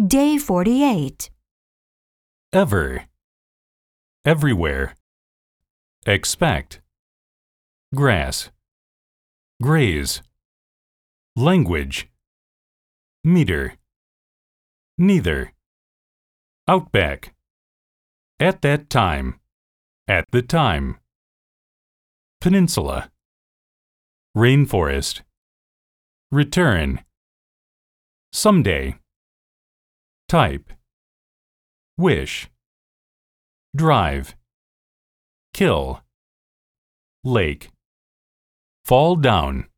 Day 48. Ever. Everywhere. Expect. Grass. Graze. Language. Meter. Neither. Outback. At that time. At the time. Peninsula. Rainforest. Return. Someday. Type. Wish. Drive. Kill. Lake. Fall down.